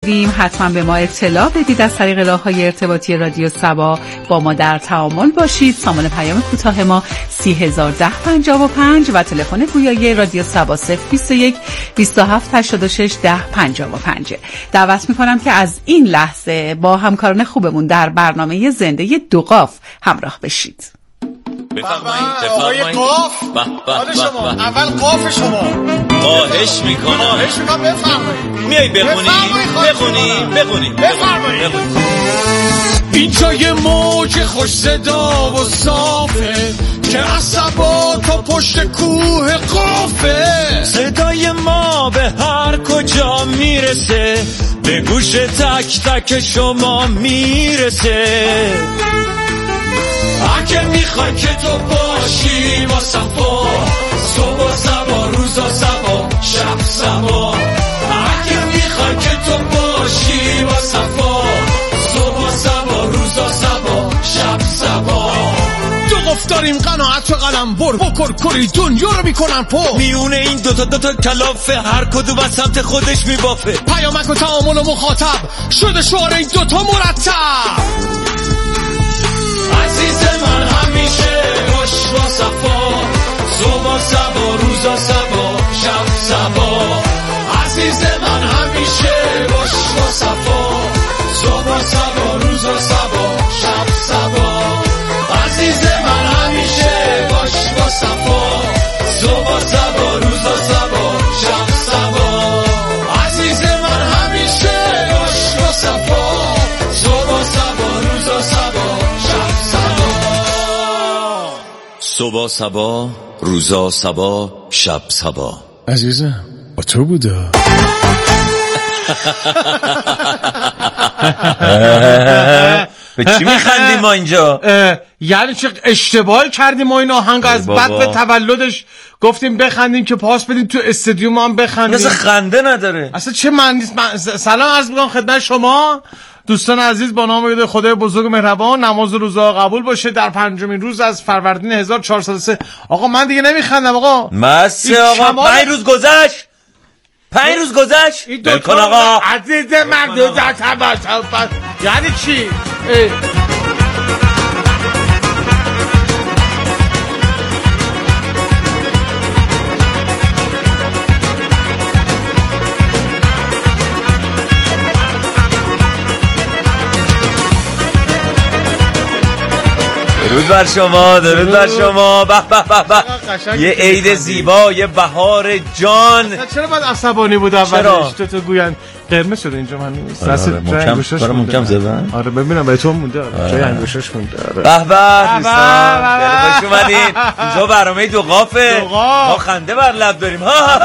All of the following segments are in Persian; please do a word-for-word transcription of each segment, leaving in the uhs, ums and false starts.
حتما به ما اطلاع بدید از طریق راه‌های ارتباطی رادیو صبا. با ما در تعامل باشید. سامان پیام کوتاه ما سی هزار ده پنجاه و پنج و تلفن گویایی رادیو صبا صفر بیست و یک بیست و هفت هشتاد و شش ده پنجاه و پنج. دعوت می‌کنم که از این لحظه با همکاران خوبمون در برنامه زنده دو قاف همراه بشید. بفرمایید آقای قاف. حال شما اول قاف شما خواهش میکنم خواهش میکنم بفرمایید. میای بخونی بخونی بخونی بفرمایید. اینجا یه موج خوش صدا و صافه که عصبا تا پشت کوه قافه. صدای ما به هر کجا میرسه، به گوش تک تک شما میرسه. اگه میخوای که تو باشی با صفا، صبح صبا روزا صبا شب صبا. اگه میخوای که تو باشی با صفا، صبح صبا روزا صبا شب صبا. دو قف داریم قناعت و قلم بر بکر کری دنیا رو میکنن پر. میونه این دوتا دوتا کلافه، هر کدوم از سمت خودش میبافه. پیامک و تعامل و مخاطب شده شعار این دوتا مرتب. عزیز من همیشه باش با صفا، صبح صبا روزا صبا شب صبا. عزیز من همیشه باش با صفا، صبح صبا روزا صبا شب صبا. عزیز من همیشه باش با صفا، صبح صبا روزا صبا شب صبا. عزیز من همیشه باش با صفا، صبح صبا روزا صبا شب صبا. صبح صبا روزا صبا شب صبا. عزیزم با تو بوده. به چی میخندیم ما اینجا؟ یعنی چه اشتباهی کردیم ما این آهنگ از بعد به تولدش گفتیم بخندیم که پاس بدیم تو استادیوم هم بخندیم. اصلا خنده نداره اصلا چه معنی. سلام عرض می‌کنم خدمت شما دوستان عزیز، با نام خدای بزرگ و مهربان. نماز روزا قبول باشه در پنجمین روز از فروردین هزار و چهارصد و سه. آقا من دیگه نمیخندم آقا. مسه آقا کمال... پنج روز گذشت پنج روز گذشت بلکن آقا. عزیز من دو در تباشم. یعنی چی؟ درود بر شما، درود بر شما. به به به به، یه عید زیبا، یه بهار جان. چرا باید عصبانی بود اولش؟ تو تو گوین قرمز شده اینجا. من دست انگشتش محکم زدن. آره ببینم به تو مونده. آره جای انگشتش مونده. آره به به دوستان، خیلی خوش اومدین. اینجا برنامه دو قافه. ما خنده بر لب داریم.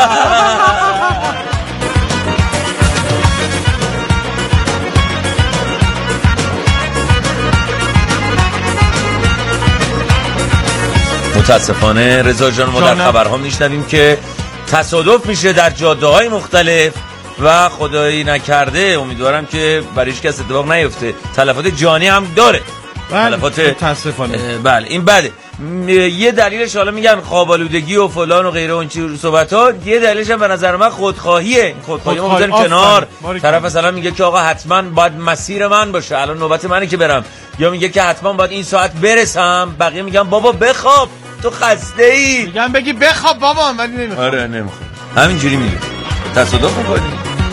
متاسفانه رضا جان ما در خبرها میشنویم که تصادف میشه در جاده‌های مختلف و خدایی نکرده امیدوارم که برای هیچ کس اتفاق نیفته. تلفات جانی هم داره. تلفات متاسفانه. بله این بده. یه دلیلش حالا میگن خوابالودگی و فلان و غیره اون چیز صحبت‌ها. یه دلیلش هم به نظر من خودخواهیه. خودخواهی ما بذاریم کنار. طرف مثلا میگه که آقا حتما باید مسیر من باشه، الان نوبت منه که برم، یا میگه که حتما باید این ساعت برسم. بقیه میگن بابا بخواب، تو خسته ای. میگم بگی بخواب بابا، ولی نمیخوام. آره نمیخوام. همینجوری میگه. تصادف میکنی.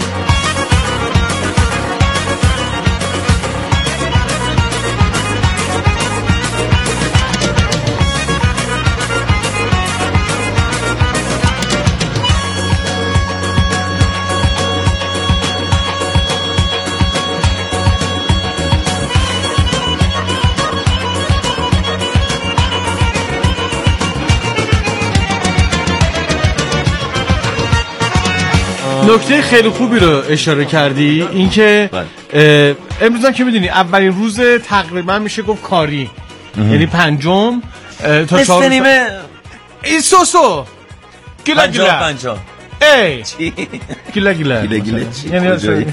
نکته خیلی خوبی رو اشاره کردی، این که امروز هم که میدونی اولین روز تقریبا میشه گفت کاری، یعنی پنجم تا چهار نیمه این سوسو گیلا گیلا پنجا ای گیلا گیلا گیلا گیلا یعنی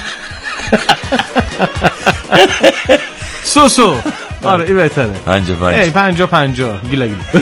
سوسو. آره این بهتره. پنجا پنجا ای پنجا پنجا گیلا گیلا.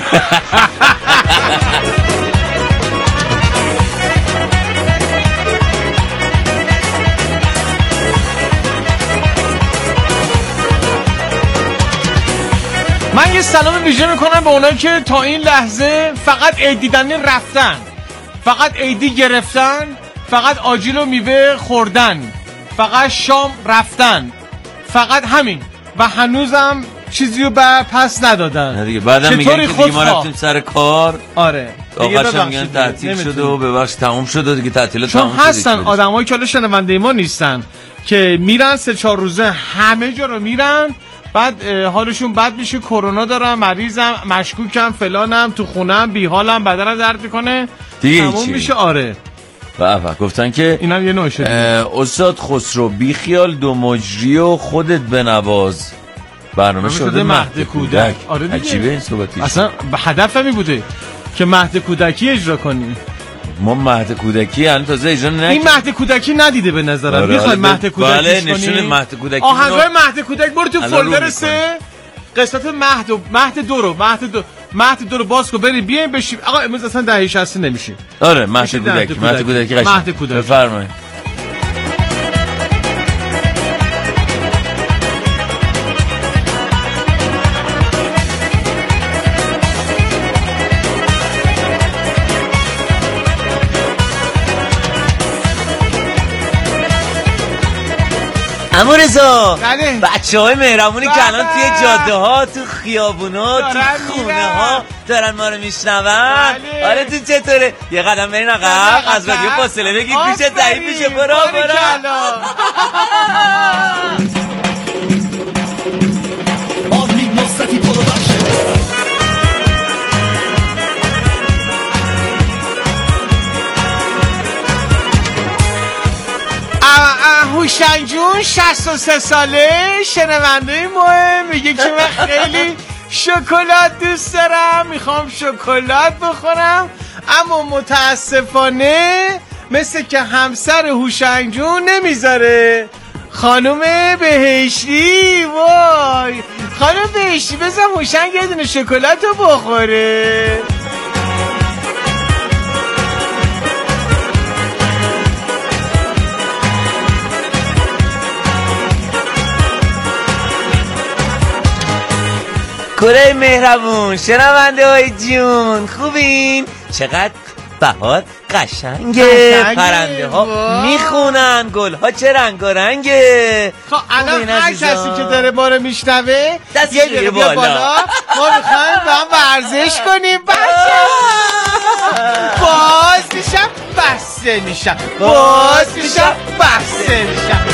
یه سلام ویژه میکنم به اونایی که تا این لحظه فقط عید دیدنی رفتن، فقط عیدی گرفتن، فقط آجیل و میوه خوردن، فقط شام رفتن، فقط همین و هنوزم چیزی رو پس ندادن. نه دیگه بعدم میگن که دیگه ما رفتیم سر کار. آره آخرش میگن تعطیل شده و ببخش تموم شده و دیگه تعطیلات تموم شده. چون هستن آدمایی که حالا شنونده ما نیستن که میرن سه چهار روزه همه جا رو میرن، بعد حالشون بد میشه، کرونا دارم، مریضم، مشکوکم، فلانم، تو خونم، بیحالم، بدنم درد میکنه، تموم میشه. آره بابا گفتن که اینم یه نوع شده. استاد خسرو بی خیال دو مجری و خودت بنواز برنامه شده, شده مهد کودک. آره دیگه عجیبه این صحبتیش. اصلا هدف نمی بوده که مهد کودکی اجرا کنی. ما مهد کودکی الان تازه اجرا نکردیم. این مهد کودکی ندیده به نظرم. آره میخوای مهد کودکی بله کنی؟ نشون مهد کودکی. آهنگای مهد کودک برو تو فولدر سه قسمت مهد و مهد دو رو مهد دو مهد دو رو باز کن بریم بیایم بشیم. آقا امروز اصلا دهه شصت نمیشیم. آره مهد کودکی مهد کودکی قشنگ. مهد کودکی بفرمایید. عمو رضا بچه های مهربونی که الان توی جاده ها تو خیابونا تو خونه ها دارن ما رو میشنون. آره تو چطوره؟ یه قدم برین عقب از رادیو فاصله بگید پیش ضعیف میشه. برو برو هوشنگ جون شصت و سه ساله شنونده مهم میگه که من خیلی شکلات دوست دارم، میخوام شکلات بخورم، اما متاسفانه مثل که همسر هوشنگ جون نمیذاره. خانم بهشتی وای خانم بهشتی بذار هوشنگ یه دونه شکلات رو بخوره. کره مهربون شنونده های جون خوبین؟ چقدر بهار قشنگه، پرنده ها میخونن، گل ها چه رنگ و رنگه. خب الان هر کسی که داره ما رو میشنوه یه دقیقه بالا ما میخوایم با هم ورزش کنیم. بچه باز میشم بسته میشم باز میشم بسته میشم.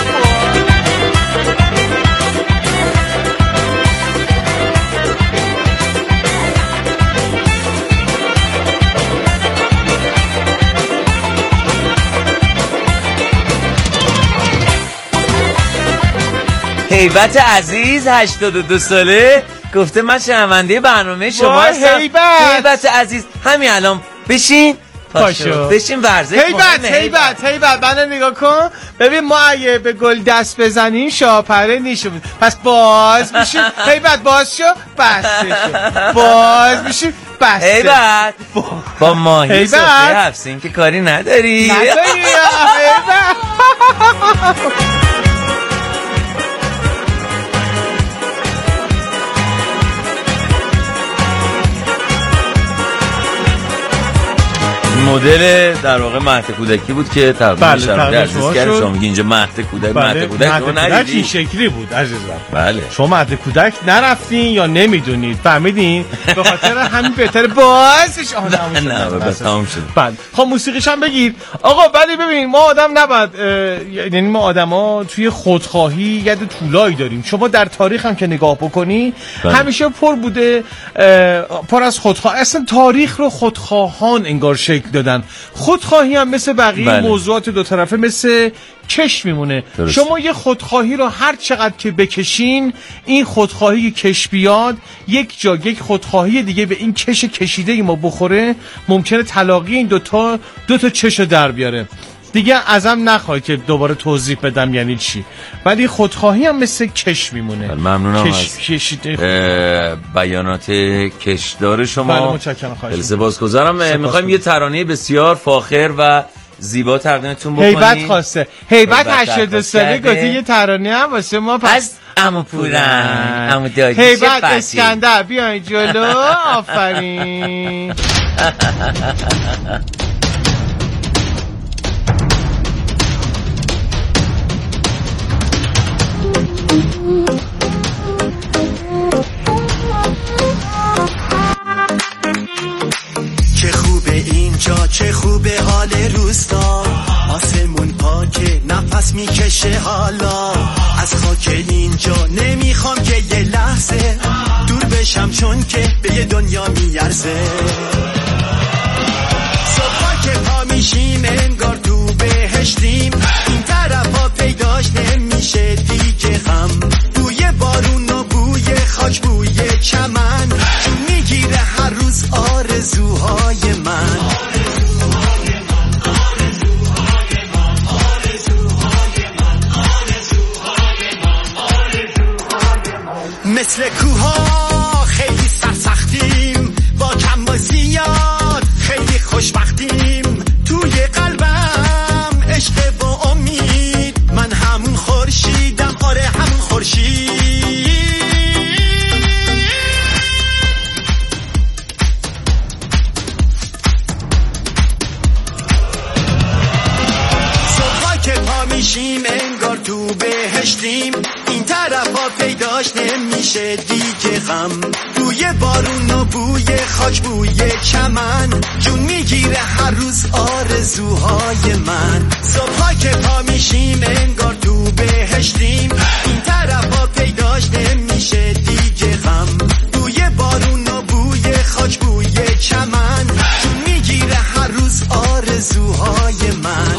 هیبت عزیز هشتاد و دو ساله گفته من شنونده برنامه شما هستم. هیبت هیبت عزیز همین الان بشین پاشو بشین ورزش. هیبت هیبت هیبت منو نگاه کن ببین ما اگه به گل دست بزنیم شاپره نیشون پس باز میشیم. هیبت باز شو بسته شو باز میشیم بسته. هیبت با ماهی سفره هفسین که کاری نداری نداری هیبت. مدل در واقع مهد کودکی بود که تقدیم شرمنده عزیز کرد. شما میگی اینجا مهد کودک مهد کودک رو ندیدی؟ این شکلی بود عزیزم. بله شما مهد کودک نرفتین یا نمیدونید فهمیدین؟ به خاطر همین بهتر بازش آدم شد. نه بس تمام شد. بله خب موسیقیش هم بگیر آقا. ولی ببین ما آدم نباید یعنی ما آدما توی خودخواهی ید طولایی داریم. شما در تاریخ هم که نگاه بکنی بله. همیشه پر بوده پر از خودخواه. اصلا تاریخ رو خودخواهان انگار شکل دادن. خودخواهی هم مثل بقیه بله. موضوعات دو طرفه مثل کش میمونه. درست. شما یه خودخواهی رو هر چقدر که بکشین این خودخواهی کش بیاد یک جا یک خودخواهی دیگه به این کش کشیده ما بخوره ممکنه تلاقی این دوتا دوتا چشو در بیاره. دیگه ازم نخوای که دوباره توضیح بدم یعنی چی، ولی خودخواهی هم مثل کش میمونه. ممنونم کش... از کشیده بیانات کشدار شما. بله متشکرم. خیلی سپاسگزارم. میخوایم یه ترانه بسیار فاخر و زیبا تقدیمتون بکنیم. هیبت خواسته. هیبت هشتاد و سه گفته یه ترانه هم واسه ما پس عمو پورن عمو دادی هیبت اسکندر بیاین جلو. آفرین. چه خوبه اینجا، چه خوبه حال روستا، آسمون پاکه نفس میکشه حالا. از خاک اینجا نمیخوام که یه لحظه دور بشم، چون که به یه دنیا میارزه. صبح که پا میشیم انگار تو بهشتیم، این طرف ها پیداش نمیشه دیگه غم. بوی بارون و بوی خاک، بوی چمن، میگیره هر روز آرزوهای من. مثل کوها خیلی سرسختیم، با کم و زیاد خیلی خوشبختیم. توی قلبم عشق و امید، من همون خورشیدم، آره همون خورشید. صبح که پا میشیم انگار تو بهشتیم، این طرف ها پیداش نمیشه دیگه غم. بوی بارون و بوی خاک، بوی چمن، جون میگیره هر روز آرزوهای من. صبح که پا میشیم انگار تو بهشتیم، این طرف ها پیداش نمیشه دیگه غم. بوی بارون و بوی خاک، بوی چمن، جون میگیره هر روز آرزوهای من.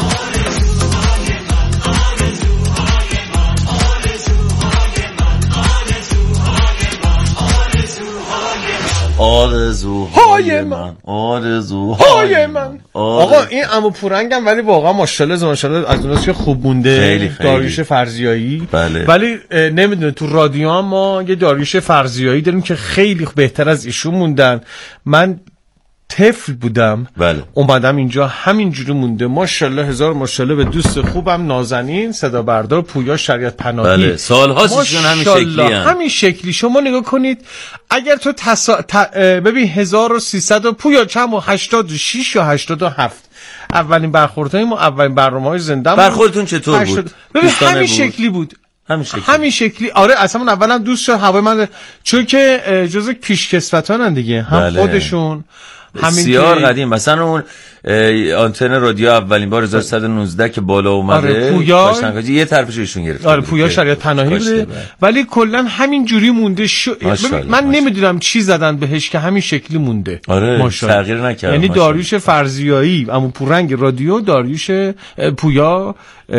آرزوهای من، آرزوهای من. آقا این عمو پورنگم ولی واقعا ماشاءالله ماشاءالله از اوناست که خوب مونده. داریوش فرزیایی. بله. ولی نمیدونه تو رادیو هم ما یه داریوش فرزیایی داریم که خیلی بهتر از ایشون موندن. من طفل بودم، بله. اومدم اینجا همینجوری مونده. ماشاءالله هزار ماشاءالله به دوست خوبم نازنین صدا بردار پویا شریعت پناهی. بله. سال‌هاست ایشون همین شکلی هم. همین شکلی. شما نگاه کنید اگر تو تسا... ت... ببین هزار و سیصد پویا چند و هشتاد و شش یا هشتاد و هفت اولین برخوردهای ما، اولین برنامه‌های زنده. برخوردتون چطور هشتاد... بود؟ ببین همین شکلی بود. همین شکلی. همین شکلی. آره اصلا من اولام دوست شد هوای من، چون که جزء پیشکسوتانن دیگه، هم بله. خودشون بسیار قدیم. مثلا اون آنتن رادیو اولین بار هزار و سیصد و نوزده که بالا اومده، آره پویا یه طرفش ایشون گرفت. آره پویا شریعت پناهی بوده، ولی کلا همین جوری مونده. شو... من نمیدونم چی زدن بهش که همین شکلی مونده. آره تغییر نکرد. یعنی داریوش فرزیایی، عمو پورنگ رادیو، داریوش پویا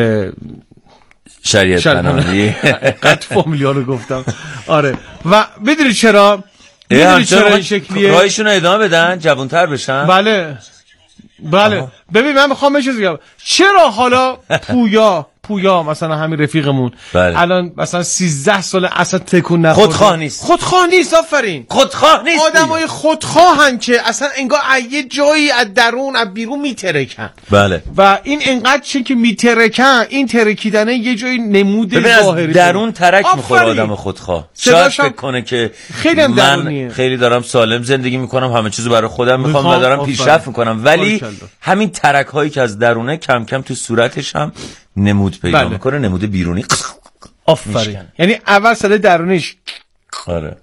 شریعت پناهی. قد فامیلیا رو گفتم. آره و بدونی چرا میدونی چرا این شکلیه؟ راهشون رو ادامه بدن، جوان‌تر بشن. بله بله. آها. ببین من میخوام یه چیزی بگم. چرا حالا پویا پویا مثلا همین رفیقمون بله. الان مثلا سیزده سال اصلا تکون نخورده، خودخواه نیست. خودخواه نیست. آفرین. خودخواه نیست. آدمای خودخواهن که اصلا انگار یه جایی از درون از بیرون میترکن. بله. و این انقدر چه که میترکن، این ترکیدنه یه جایی نمود ظاهری درون ترک میخوره آدم خودخواه. شاید فکر کنه که خیلی من درونیه. خیلی دارم سالم زندگی میکنم، همه چیزو برای خودم میخوام و دارم پیشرفت میکنم، ولی همین ترک هایی که از درونه کم کم تو صورتش هم نمود پیدا بله. میکنه، نمود بیرونی. آفرین. یعنی اول سال درونیش آره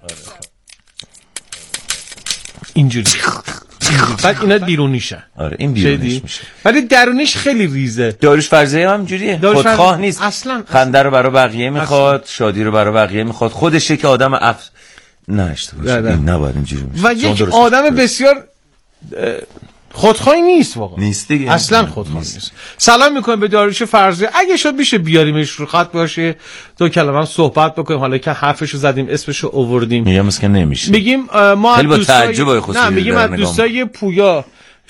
اینجوری، بعد اینا بیرونیشه. آره این بیرونیش میشه، ولی درونیش خیلی ریزه. داریوش فرزیایی هم جوریه، خودخواه نیست اصلا. خنده رو برای بقیه میخواد، شادی رو برای بقیه میخواد، خودشه که آدم اف نه اشتباه این نباید اینجوری میشه. و یک آدم بسیار خودخواهی نیست واقعا. نیست دیگه. اصلا خودخواهی نیست. نیست. سلام میکنم به داریوش فرزی. اگه شد میشه بیاریمش رو خط باشه، دو کلمه هم صحبت بکنیم. حالا که حرفشو زدیم، اسمشو آوردیم، میگم اسکن نمیشه. میگیم ما خیلی با تعجب نه میگیم از دوستای پویا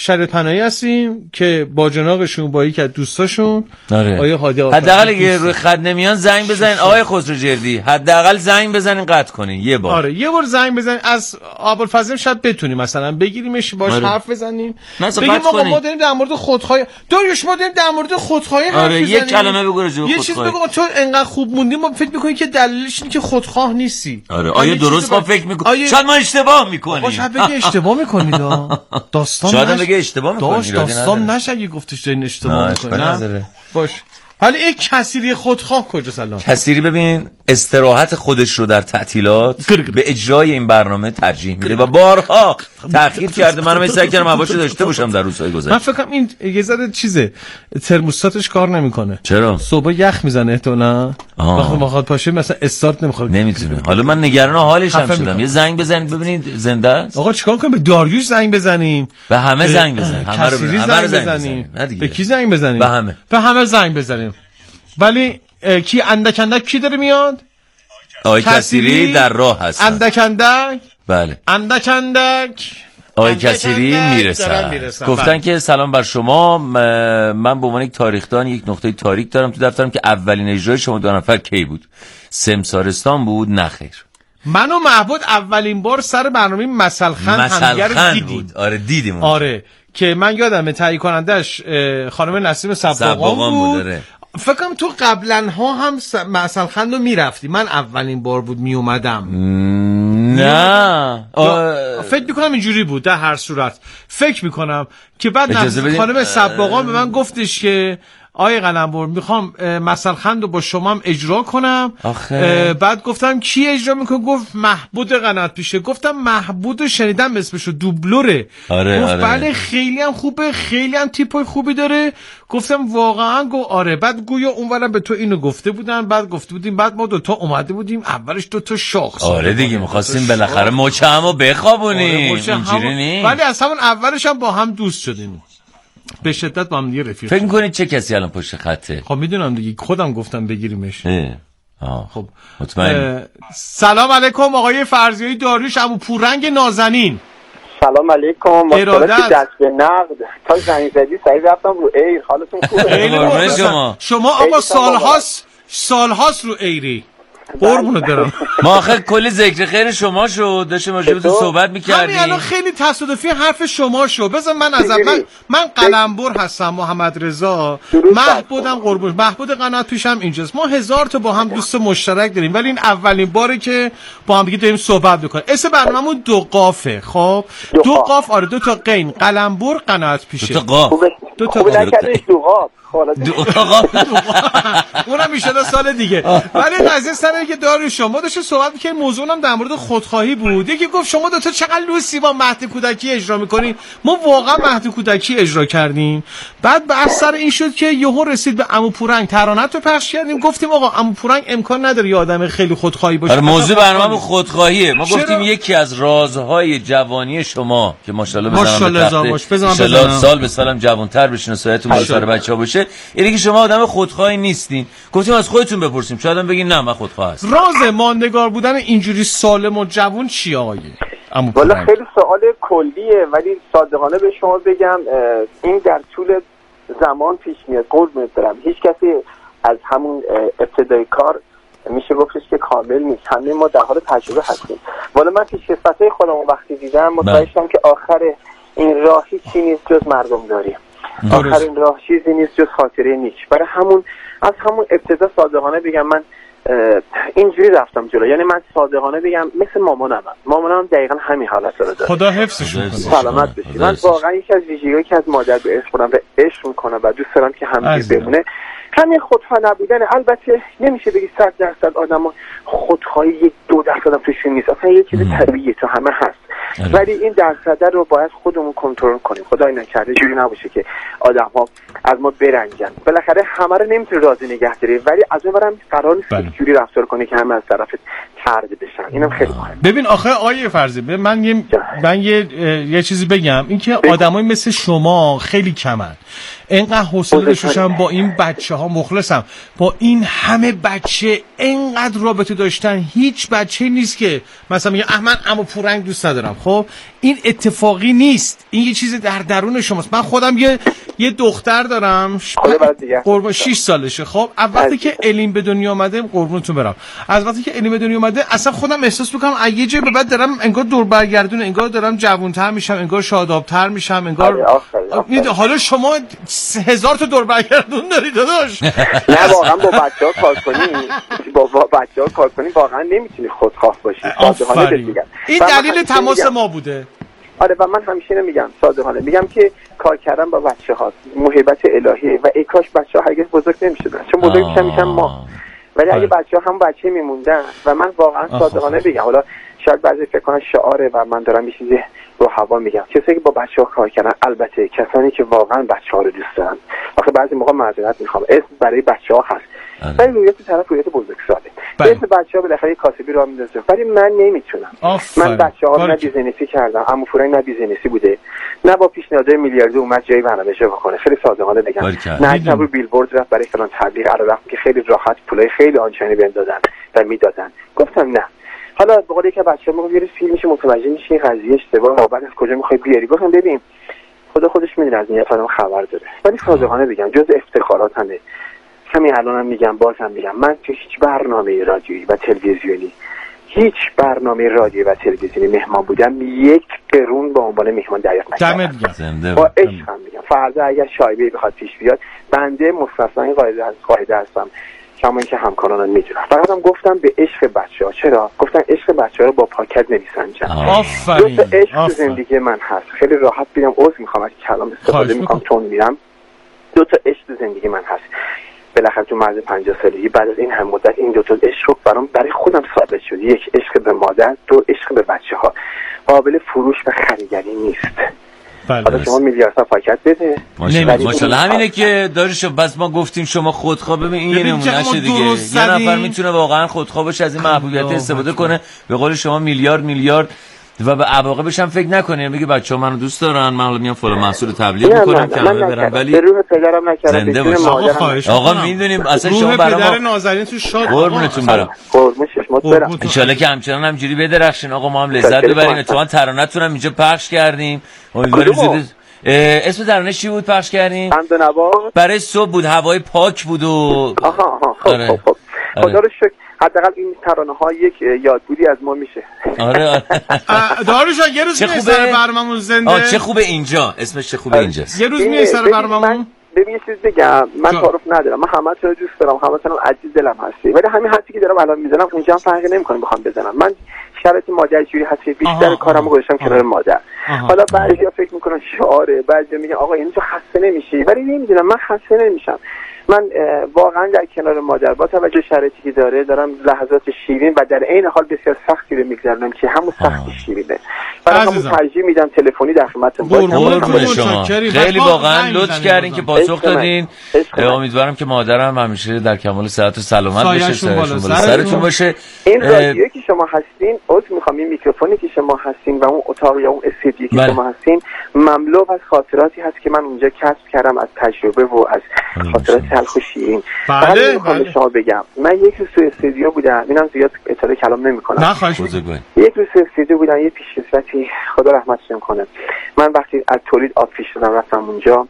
شرط پناهی هستیم که با جناقشون با یکی از دوستاشون آره. آیه هادی حداقل اگه روی خط نمیان زنگ بزنین آقای خسروجردی، حداقل زنگ بزنین قطع کنین یه بار. آره یه بار زنگ بزنین. از ابوالفضل شاید بتونیم مثلا بگیریمش باش آره. حرف بزنیم بگیم آقا ما داریم در مورد خودخواهی داریوش ما داریم در مورد خودخواهی حرف آره. بزنیم. یک کلمه بگو راجع به خودخواهی. یه چیز بگو تو انقدر خوب موندی ما فکر می‌کنیم که دلیلش اینه که خودخواه نیستی. آره آیا درست ما فکر می‌کنیم آیا... شاید ما اشتباه می‌کنیم. شاید بگی اشتباه می‌کنید. داستان شاید بگه اشتباه می‌کنید. داستان نشه اگه گفتش دارین اشتباه می‌کنید. باش. حالا یک کثیری خودخواه کجاست الان؟ کثیری ببین استراحت خودش رو در تعطیلات به اجرای این برنامه ترجیح میده و بارها تأخیر کرده. منم سعی کردم حواسش داشته باشم در روزهای گذشته. من فکر کنم این یه ذره چیزه ترموستاتش کار نمیکنه. چرا؟ صبح یخ میزنه احتمالاً. وقتی میخواد پاشه مثلا استارت نمیخواد. نمیتونه. حالا من نگران حالش هم شدم. یه زنگ بزنید ببینید زنده است. آقا چیکار کنیم؟ به داریوش زنگ بزنیم؟ به همه زنگ بزنیم. همه رو همه زنگ بزنیم. به کی زنگ بزنیم؟ به همه. به همه زنگ بزنیم. ولی کی اندک اندک کی داره میاد؟ آقای کثیری در راه هست. اندک اندک؟ بله. اندک اندک آقای کثیری میرسن. گفتن که سلام بر شما، من به عنوان یک تاریخدان یک نقطه تاریک دارم تو دفترم که اولین اجرای شما دو نفر کی بود؟ سمسارستان بود؟ نه خیر. من و محبود اولین بار سر برنامه مسلخند همدیگر دیدیم. آره دیدیم. آره که من یادمه تهیه کنندش خانم نسیم صباغان بود. بود. فکر کنم تو قبلا ها هم مثلا خندو میرفتی. من اولین بار بود می اومدم. نه فکر میکنم اینجوری بود. در هر صورت فکر میکنم که بعد خانم صباغان به من گفتش که آقای قلمبر میخوام مثل خند رو با شما هم اجرا کنم. بعد گفتم کی اجرا میکنه؟ گفت محبود قنات پیشه. گفتم محبود شنیدم اسمشو دوبلوره. آره گفت آره. بله خیلی هم خوبه، خیلی هم تیپای خوبی داره. گفتم واقعا؟ گفت آره. بعد گویا اونورم به تو اینو گفته بودن، بعد گفته بودیم، بعد ما دوتا اومده بودیم اولش دوتا شاخ. آره دیگه میخواستیم بالاخره مچ همو بخوابونیم. اینجوری نیست. ولی از همون اولش هم با هم دوست شدیم. به شدت با هم دیگه رفیق. فکر می‌کنید چه کسی الان پشت خطه؟ خب میدونم دیگه، خودم گفتم بگیریمش. آه. خب مطمئن. سلام علیکم آقای فرزیایی داریوش عمو پورنگ نازنین. سلام علیکم. مصطفی دست به نقد تا زنگ زدی سعی رفتم رو ایر. حالتون خوبه؟ شما شما آقا سالهاست سالهاست رو ایری. قربونو دارم. ما آخه کلی ذکر خیر شما شد، داشتیم راجع به صحبت می‌کردیم. همین الان خیلی تصادفی حرف شما شد. بذار من از من من قلمبر هستم، محمد رضا. محبودم قربون. محبود قنات پیشم اینجاست. ما هزار تا با هم دوست مشترک داریم ولی این اولین باره که با هم دیگه داریم صحبت می‌کنیم. اسم برنامه‌مون دو قافه. خب دو قاف. آره دو تا قین. قلمبر قنات پیشه. دو تا قاف. دو تا قاف. دو قاف. اونم میشه سال دیگه. ولی قضیه سره که داریوش شما داشته صحبت می‌کنید، موضوع هم در مورد خودخواهی بود. یکی گفت شما دو تا چقدر لوسی با مهد کودکی اجرا می‌کنید. ما واقعا مهد کودکی اجرا کردیم. بعد بحث سر این شد که یهو رسید به عمو پورنگ، ترانه رو پخش کردیم. گفتیم آقا عمو پورنگ امکان نداره یه آدم خیلی خودخواهی باشه. آره موضوع برنامه خودخواهیه. ما گفتیم یکی از رازهای جوانی شما که ماشاءالله بزنم سال به سالم جوان‌تر بشین و سایتون بالاتر بچه‌ها باشه، اینه که شما آدم خودخواهی نیستین. گفتیم از خودتون بپرسیم، شاید هم بگین نه من خودخواه هستم. راز ماندگار بودن اینجوری سالم و جوان چی آقای؟ والا خیلی سوال کلیه ولی صادقانه به شما بگم این در طول زمان پیش میاد. قربونت برم هیچ کسی از همون ابتدای کار میشه گفتش که کامل نیست. همه ما در حال تجربه هستیم. والا من پیشکسوتای خودم وقتی دیدم متوجه شدم که آخر این راه چیزی نیست جز مردم داریم. آخرین راه چیزی نیست جز خاطره نیک. برای همون از همون ابتدا صادقانه بگم من اینجوری رفتم جلو. یعنی من صادقانه بگم مثل مامانم مامانم دقیقا همین حالت رو داره. خدا حفظش کنه. سلامت باشی. من واقعا یکی از ویژگی‌هایی که از مادر به عشق خودم به عشق میکنم و دوست دارم که همین بمونه همین خودخواه نبودن. البته نمیشه بگی صد درصد آدما خودخواهی یک دو درصد هم توشون نیست. اصلا یه چیز طبیعیه تو همه هست. ولی این درصد رو باید خودمون کنترل کنیم. خدای نکرده جوری نباشه که آدم‌ها از ما برنجن. بالاخره همه رو نمیتونی راضی نگه داری ولی از اونورم قرار نیست جوری رفتار کنی که همه از طرف طرد بشن. اینم خیلی مهمه. ببین آخه آیه فرضی من یه من یه یه چیزی بگم، اینکه آدمای مثل شما خیلی کمن. اینقدر حوصله داشتم با این بچه ها، مخلصم با این همه بچه اینقدر رابطه داشتن. هیچ بچه نیست که مثلا میگه من عمو پورنگ دوست ندارم. خب این اتفاقی نیست، این یه چیز در درون شماست. من خودم یه یه دختر دارم قربون شش سالشه. خب وقتی که الین به دنیا اومده، قربونتون برم، از وقتی که الین به دنیا اومده اصلا خودم احساس میکنم یه جای به بعد دارم انگار دور برگردون، انگار دارم جوان‌تر میشم، انگار شاداب‌تر میشم، انگار حالا شما هزار تا دور برگردون دارید داداش. نه واقعا با بچه‌ها کار کنی، با بچه‌ها کار کنی واقعا نمیتونی خودخواه باشی. این دلیل تماس ما بوده. آره و من همیشه اینو میگم، صادقانه میگم که کار کردن با بچه‌ها محبت الهیه و ای کاش بچه‌ها هرگز بزرگ نمی‌شدن، چون بزرگ میشن میشن ما. ولی اگه بچه‌ها هم بچه میموندن و من واقعا صادقانه بگم، حالا شاید بعضی فکر کنن شعاره و من دارم یه چیزی رو هوا میگم، کسایی که با بچه‌ها کار کردن، البته کسانی که واقعا بچه‌ها رو دوست دارن. آخه بعضی موقع معذرت میخوام اسم برای بچه‌ها هست، ولی رویت طرف رویت بزرگساله. اسم بچه‌ها بالاخره یه کاسبی راه میندازه، ولی من نمیتونم. من بچه‌ها رو نه بیزینسی کردم، عمو پورنگ نه بیزینسی بوده، نه با پیشنهاد میلیاردی اومد جای برنامه اجرا بکنه. خیلی صادقانه بگم، نه که رو بیلبورد رفت برای فلان تبلیغ، علاوه که خیلی راحت پولای خیلی آنچنانی بهم دادن و میدادن. گفتم نه. حالا به قول که بچه‌ها میگه یه فیلم میشه متوجه میشه این قضیه اشتباهه، بعد از کجا میخوای بیاری. گفتم ببین خدا خودش میدونه از نیت آدم خبر داره، ولی صادقانه بگم جز افتخاراتمه. همین الانم میگم، بازم میگم، من تو هیچ برنامه رادیویی و تلویزیونی هیچ برنامه رادیویی و تلویزیونی مهمان بودم یک قرون به عنوان مهمان دریافت نکردم. با عشقم میگم فردا اگر شایبه بخواد پیش بیاد بنده مستثنی قاعده قاعده هستم، کما اینکه همکارانم میدونن. فقط هم گفتم به عشق بچه‌ها. چرا گفتم عشق بچه‌ها رو با پاکت نمیسنجن. آفرین. دو تا عشق تو زندگی من هست، خیلی راحت میگم، عذر میخوام از کلام استفاده میکنم چون میرم. دو تا عشق تو زندگی من هست. بالاخره تو مرز پنجاه سالگی بعد از این هم مدت این دو تا عشق برام برای خودم ثابت شد. یک عشق به مادر، دو عشق به بچه‌ها. قابل فروش و خریداری نیست. حالا شما میلیاردها پاکت بده. ماشاءالله همینه که داریش. بس ما گفتیم شما خودخواه. ببین این یه نمونهشه دیگه. یه نفر میتونه واقعا خودخواه باشه، از این محبوبیت استفاده کنه، به قول شما میلیارد میلیارد و به عواقبش هم فکر نکنه. میگه بچه‌ها منو دوست دارن، من حالا میام فلان محصول تبلیغ میکنم که همه برن، ولی به روح پدرم نکردم. زنده باش آقا. میدونیم اصلا شما برام پدر نازنین تو شاد قربونتون برم. قربون چشمات برم. ان شاءالله که همچنان همجوری بدرخشین آقا، ما هم لذت ببریم. اتفاقا ترانه‌تون هم اینجا پخش کردیم. امیدواریم زود. اسم ترانه چی بود پخش کردیم؟ حمد و نوا. برای صبح بود، هوای پاک بود و آها آها. خب خب خب. خدا رو شکر حداقل این ترانه ها یک یادبودی از ما میشه. آره آره. داروشا یه روز میای سر برنامه‌مون زنده. آ چه خوبه اینجا، اسمش چه خوبه اینجاست. یه روز میای سر برنامه‌مون. ببین یه چیز بگم، من تعارف ندارم، من همتون رو دوست دارم، همتون عزیز دلم هستی، ولی همین حرفی که دارم الان میزنم اونجا هم فرقی نمیکنه بخوام بزنم. من شرط مادر جوری هست که بیشتر کارمو گذاشتم کنار مادر. حالا بعضیا فکر میکنن شعاره، بعضیا میگن آقا این تو خسته نمیشی، ولی نمیدونم من خسته نمیشم. من واقعا در کنار مادر با توجه شرایطی که داره دارم لحظات شیرین و در عین حال بسیار سختی رو میگذرونم که همون سختی شیرینه. برای همون ترجیح میدم تلفنی در خدمتتون باشم. خیلی واقعا لطف کردین که پاسخ دادین. امیدوارم که مادرم همیشه در کمال صحت و سلامت بشه، سرشون بالا سرتون باشه. این رادیویی که شما هستین، عذر میخوام، این میکروفونی که شما هستین و اون اتاق یا اون استودیویی که شما هستین مملو از خاطراتی هست که من اونجا کسب کردم از تجربه و از خاطرات تلخ و شیرین. بله بله. شما بگم من یک روز تو استودیو بودم، اینم زیاد اطلاع کلام نمیکنم. نه خواهش یک روز تو استودیو بودم، یه پیشکسوتی خدا رحمتش کنه، من وقتی از تولید آفیش شدم رفتم اونجا،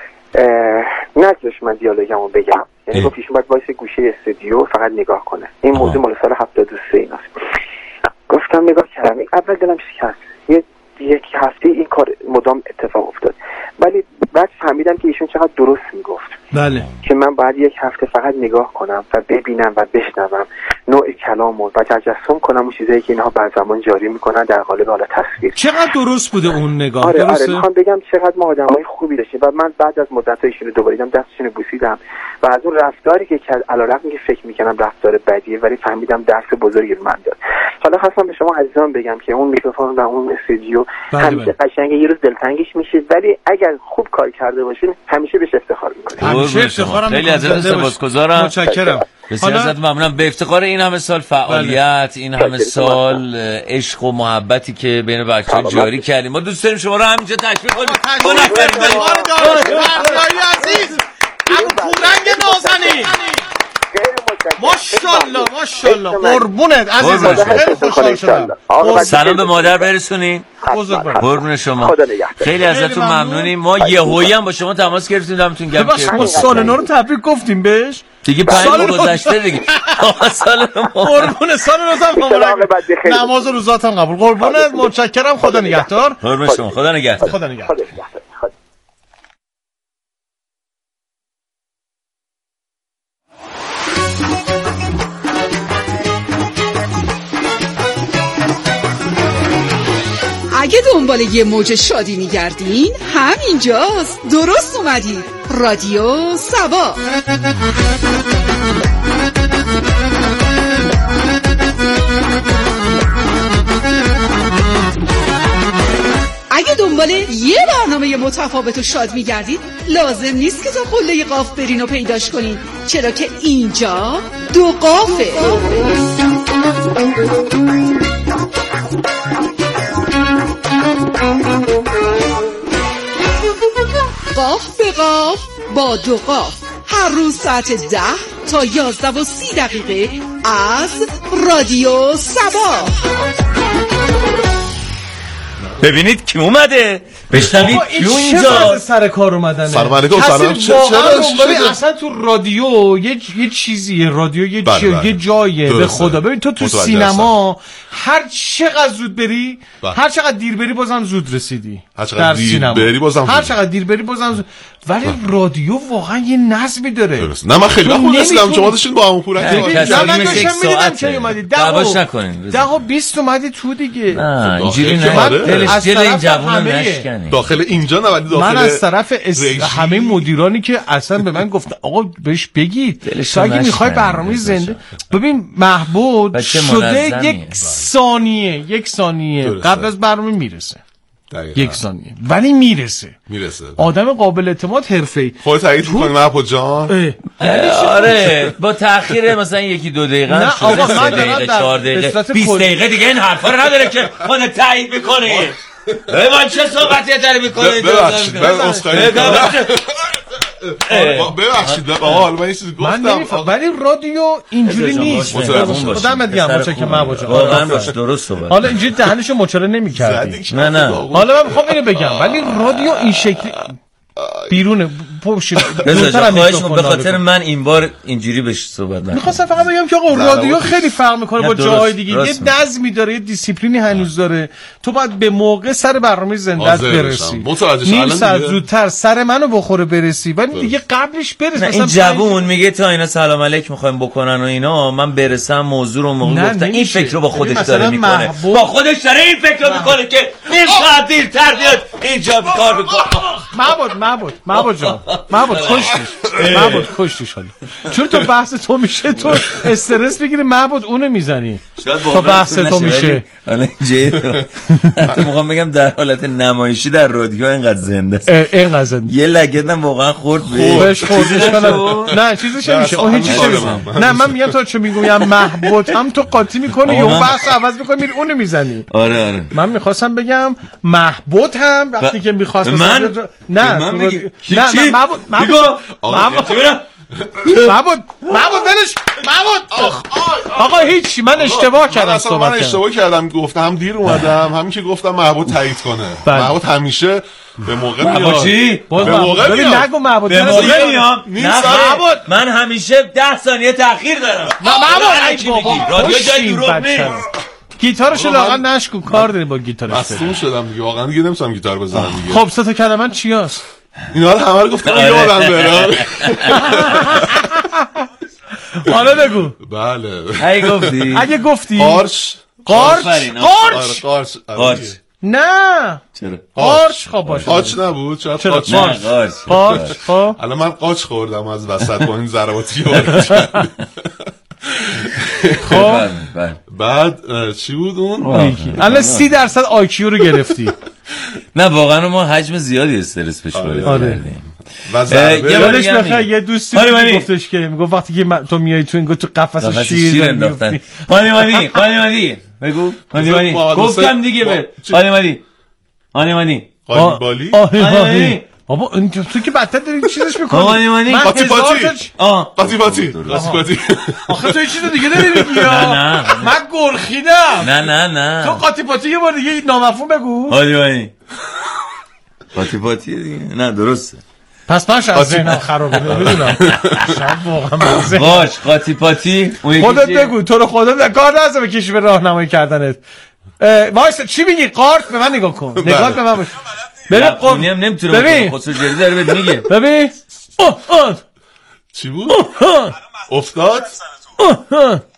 نگذاشت من دیالوگمو بگم، یعنی با پیش اومد وایس گوشه استودیو فقط نگاه کنه. این موضوع مال سال هفتاد و سه ایناست. گفتم نگاه کردم، اول دلم شکست، یه یک هفته این کار مدام اتفاق افتاد، ولی بعد فهمیدم که ایشون چقدر درست میگفت. بله. که من باید یک هفته فقط نگاه کنم و ببینم و بشنوم نوع کلامو و تجسم کنم اون چیزایی که اینها بر زمان جاری میکنن در قالب حالا تصویر. چقدر درست بوده اون نگاه. آره درسته؟ آره میخوام بگم چقدر ما آدمای خوبی داشتیم و من بعد از مدت ایشون رو دوباره دیدم، دستشون رو بوسیدم و از اون رفتاری که کرد علیرغم که فکر میکنم رفتار بدیه ولی فهمیدم درس بزرگی رو من داد. حالا خواستم به شما عزیزان بگم که اون میکروفون و اون استودیو همیشه قشنگه، یه روز دلتنگش میشید ولی اگر خوب کار کرده باشین همیشه بهش افتخار میکنید. همیشه افتخارم. خیلی ازتون سپاسگزارم. متشکرم. بسیار ازت ممنونم. به افتخار این همه سال فعالیت، این همه سال عشق و محبتی که بین بچه‌ها جاری کردیم، ما دوست داریم شما رو همینجا تشویق کنیم. دو نفر بردایی عزیز، ابو پورنگ نازنین، ماشاءالله ماشاءالله، قربونت عزیزم، خیلی خوشحال شدم. سلام به مادر برسونین. قربون شما، خیلی ازتون ممنونیم. ما یهویی هم با شما تماس گرفتیم، دمتون گرم. ما سال نو رو تبریک گفتیم بهش دیگه، پنج روز گذشته دیگه. سال نو قربون، سال نو مبارک، نماز و روزات هم قبول. قربونت، متشکرم، خدا نگهدار. قربون شما، خدا نگهدار. خدا نگهدار. اگه دنبال یه موج شادی میگردین، همینجاست، درست اومدید. رادیو سبا. اگه دنبال یه برنامه متفاوت و شاد میگردید، لازم نیست که تا قله قاف برین و پیداش کنین، چرا که اینجا دو قافه. قاف به قاف با دو قاف، هر روز ساعت ده تا یازده و سی دقیقه از رادیو سبا. ببینید کی اومده، بشنوید کی اینجا سر کار اومدنه. سلام علیکم. سلام. چرا اصلا تو رادیو یه یه چیزیه، رادیو یه بله بله. یه جایه. به خدا ببین تو تو سینما هر چقدر زود بری بله. هر چقدر دیر بری بازم زود رسیدی. هر چقدر دیر سینما. بری بازم هر چقدر دیر بری بازم زود. ولی بله. رادیو واقعا یه نظمی داره. درست. نه من خیلی وقت رسیدم، شما داشتین با همون پورنگ یک ساعت اومدید. دعواش نکنین. ده و بیست اومدی تو دیگه. نه اینجوری نه. دلش دل این جوونا نشکنه. داخل اینجا نه ولی داخل. من از طرف همه مدیرانی که اصلا به من گفتن آقا بهش بگید تو اگه میخوای برنامه زنده. ببین محبود شده یک ثانیه یک ثانیه قبل از برنامه میرسه. یک ثانیه ولی میرسه میرسه آدم قابل اعتماد حرفه‌ای. خودت تایید می‌کنی محبود جان؟ آره با تأخیر مثلا یکی دو دقیقه نه آقا من دقیقه چهار دقیقه بیست دقیقه دیگه این حرفا رو نداره که خودت تایید می‌کنی. من چه صحبتی داری می‌کنی؟ ببخشید ببخشید بابا من یه چیزی گفتم ولی رادیو اینجوری نیست. خودم میگم متشکرم محبود جان. واقعا باش درست صحبت. حالا اینجوری دهنشو مچاله نمی‌کردی. نه نه حالا من می‌خوام اینو بگم ولی رادیو این شکلی بیرونه پوش بهتره. خواهش می‌کنم به خاطر من این بار اینجوری بهش صحبت نکنم. می‌خواستم فقط بگم که آقا رادیو خیلی فرق می‌کنه با جاهای دیگه. یه نظمی داره، یه دیسیپلینی هنوز داره. تو باید به موقع سر برنامه زنده برسی. نیم ساعت زودتر سر منو بخوره برسی ولی دیگه قبلش برس. این جوون میگه تا اینا سلام علیک می‌خوایم بکنن و اینا من برسم موضوع رو موقع گفتن این فکر رو با خودش داره می‌کنه. با خودش داره این فکر رو می‌کنه که نیم ساعت دیرتر بیاد اینجا کار بکنه. معبود معبود معبود جان معبود کشتیش معبود کشتیش حالا چون تو بحث تو میشه تو استرس بگیری معبود اونو میزنی تو بحث تو میشه. حالا اینجا حتی میخوام بگم در حالت نمایشی در رادیو اینقدر زنده است، اینقدر زنده. یه لگدم واقعا خورد بهش خوردش نه چیزش نمیشه اون هیچ چیزی نمیشه. نه من میگم تو چه میگم محبود هم تو قاطی میکنی یا بحث عوض میکنی میری اونو میزنی. آره آره من میخواستم بگم محبود هم وقتی که میخواست من نه نه نه محبود محبود محبود محبود ولش محبود آقا هیچ من اشتباه کردم اصلا من اشتباه کردم گفتم هم دیر اومدم همین که گفتم محبود تایید کنه. محبود همیشه به موقع میاد. به موقع میاد. نگو محبود به موقع میام. محبود من همیشه ده ثانیه تأخیر دارم. محبود رادیو جای دروغ نیست. گیتارش لاغر نشکو کار داری با گیتارش. مصدوم شدم دیگه واقعا دیگه نمیتونم گیتار بزنم دیگه. خب سه تا کلمه چی هست؟ اینا رو همه رو گفتم یادم بره. حالا بگو. بله اگه گفتی اگه گفتی قارچ قارچ قارچ قارچ قارچ نه چرا قارچ خب باشه قارچ نبود چرا قارچ قارچ قارچ خب الان من قارچ خوردم از وسط با این ضرباتی وارد. خب بعد چی بود اون؟ الان سی درصد آی کیو رو گرفتی. نه واقعا ما حجم زیادی استرس پیش بردیم. و ضربه یادش بخیر یه دوستی گفتش که میگفت وقتی که تو میای تو این تو قفس شیر انداختن. مانی مانی مانی مانی بگو مانی مانی گفتم دیگه به مانی مانی مانی مانی قالی بالی بابا این تو که بدتر داری چیزش میکنی مانی مانی قاطی پاتی آه قاطی پاتی قاطی پاتی آخه تو یه چیز دیگه داری میگی نه من گرخیدم نه نه نه تو قاطی پاتی یه بار دیگه نامفهوم بگو مانی مانی قاطی پاتی دیگه نه درسته پس پاش از ذهنم خرابه نمیدونم شاید واقعا باش قاطی پاتی خودت بگو تو رو خدا کار نداره بکشی به راهنمایی کردنت وایس چی میگی قارت به من نگاه کن نگاه به من باش ببین قونی هم نمیتونه بکنه خسرو جردی داره بهت میگه ببین چی بود افتاد